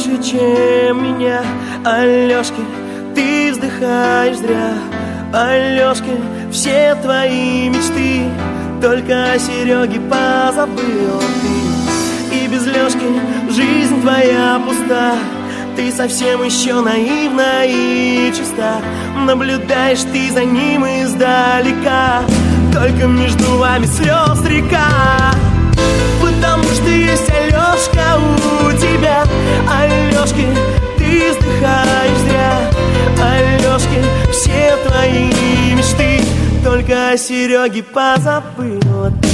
больше, чем меня. Алёшка, ты вздыхаешь зря. Алёшка, все твои мечты только о Серёге позабыл ты. И без Лёшки жизнь твоя пуста. Ты совсем еще наивна и чиста. Наблюдаешь ты за ним издалека. Только между вами слез река. Потому что есть Алёшка у тебя. Алёшка, ты вздыхаешь зря. Алёшка, все твои мечты только о Серёге позабыла ты.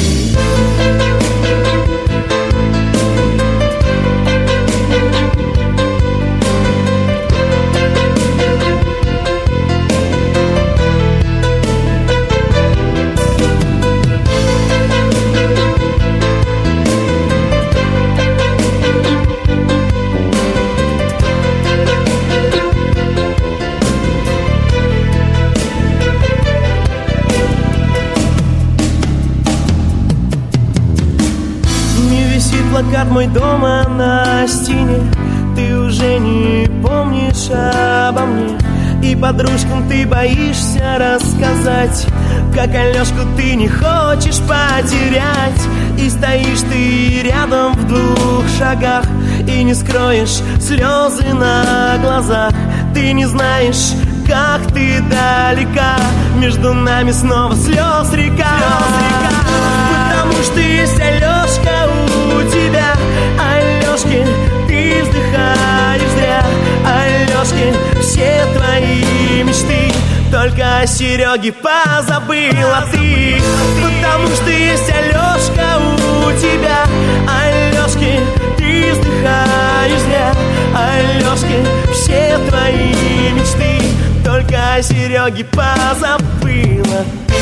Плакат мой дома на стене. Ты уже не помнишь обо мне. И подружкам ты боишься рассказать, как Алёшку ты не хочешь потерять. И стоишь ты рядом в 2 шагах и не скроешь слезы на глазах. Ты не знаешь, как ты далека. Между нами снова слез река. Потому что есть Алёшка у тебя. Алёшка, ты вздыхаешь зря. Алёшка, все твои мечты только о Серёге позабыла ты. Потому что есть Алёшка у тебя. Алёшка, ты вздыхаешь зря. Алёшка, все твои мечты только о Серёге позабыла ты.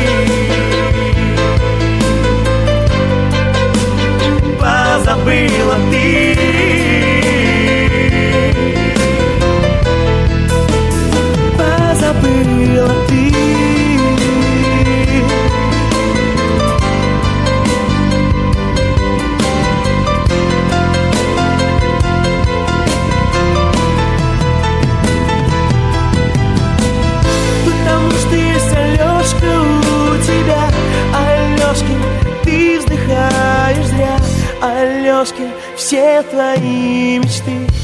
Позабыла ты. Позабыла ты. Потому что есть Алёшка у тебя. Алёшка, ты вздыхаешь зря. Алёшка, все твои мечты